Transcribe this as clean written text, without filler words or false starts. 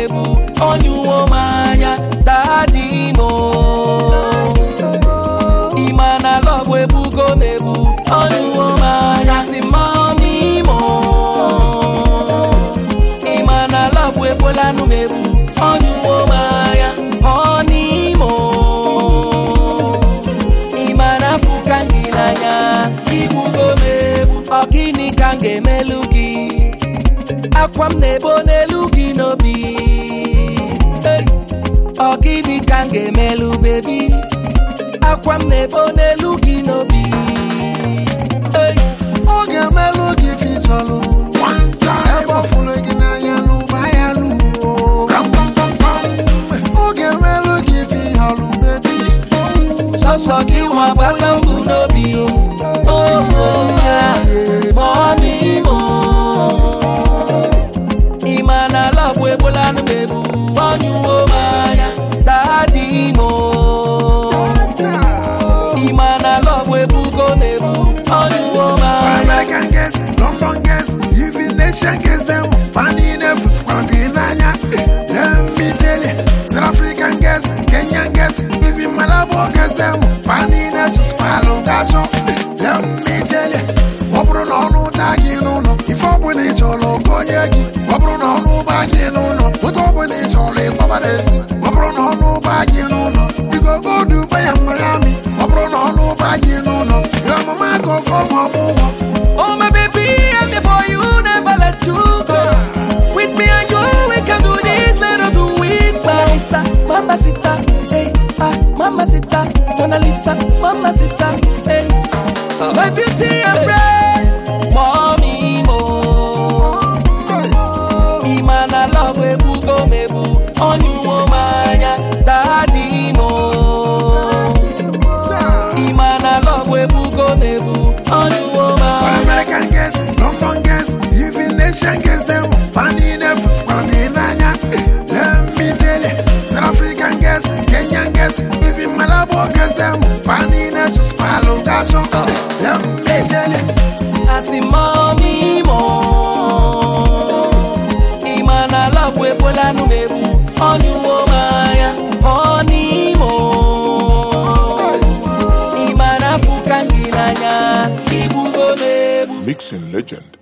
mebu onyuwo manya daddy mo imana love ebugo mebu onyuwo manya si mommy mo imana love ebolanu mebu onyuwo manya honey mo imana fukangilanya ibugo mebu ogini kange melugi akwam nebo nelugi nobi hey ogini kange melu baby akwam nebo nelugi nobi hey oge melugi fitolu one time ebo fulogi na yalu bayalu ram pam pam pam oge melugi fitolu baby sosogi wa basambu nobi oh yeah mommy mo imana love we bolanu bebu onyuwo manya daddy mo imana love we bugo mebu onyuwo manya American guys, London guys, even Asian guys them funny enough squanginanya. Let me tell you, South African guys, Kenyan guys, even Malabo guys them funny enough squalo dacho. Let me tell you, wabro no tagi no. If I want it all go yagi, wabro no bagi no. What I want it all babaresi, wabro no bagi no. You go Dubai and Miami, wabro no bagi no. Your mama go come home. oh my baby I'm here for you never let you go with me and you we can do this let us do it Marisa mamacita hey ah mamacita Mona Lisa mamacita hey my beauty and bread mommy mo imana love we bugo mebu onyuwo manya daddy mo imana love we bugo mebu onyuwo manya American guys, London guys, even Asian guys them funny enough squanginanya. Let me tell you, South African guys, Kenyan guys, even Malabo guys them funny enough squalo dacho. Let me tell you, I see mommy mo imana love we bolanu mebu onyuwo manya honey mo imana fukangilanya ibugo mebu Mixing legend.